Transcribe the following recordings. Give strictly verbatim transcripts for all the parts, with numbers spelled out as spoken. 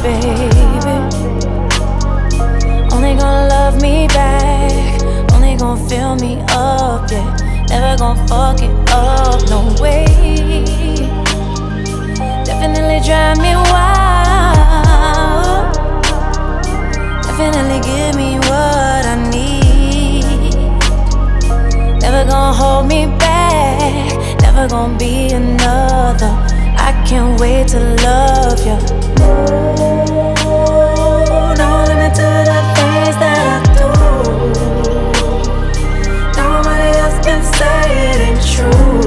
baby. Only gonna love me back, only gonna fill me up, yeah. Never gonna fuck it up, no way. Definitely drive me wild, definitely give me what I need. Never gonna hold me back, never gonna be another. I can't wait to love you. Oh, no limit to the things that I do. Nobody else can say it ain't true.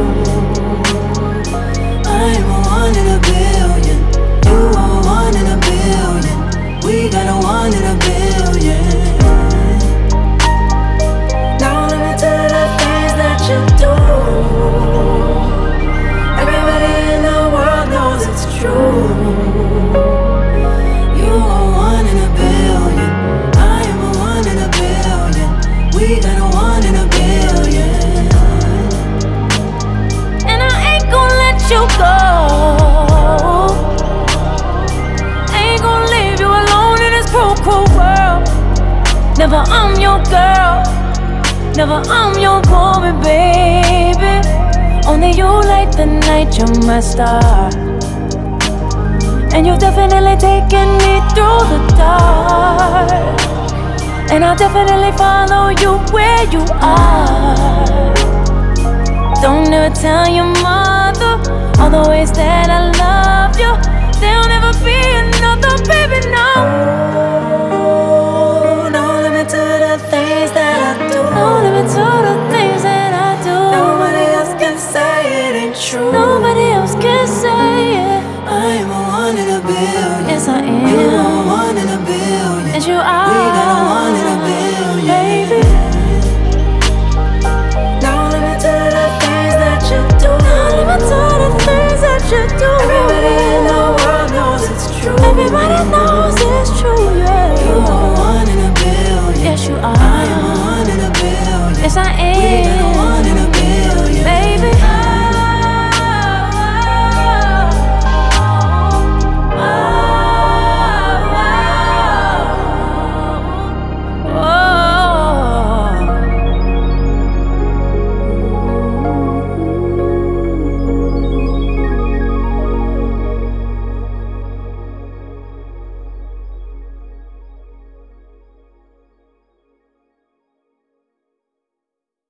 I'm a one in a billion, you are one in a billion. We got a one in a billion. No limit to the things that you do. Everybody in the world knows it's true. You are one in a billion, I am a one in a billion. We got a one in a billion. And I ain't gon' let you go, ain't gon' leave you alone in this cruel, cruel world. Never I'm your girl, never I'm your woman, baby. Only you light the night, you're my star. And you've definitely taken me through the dark. And I'll definitely follow you where you are. Don't ever tell your mother all the ways that I love you. There'll never be another, baby, no.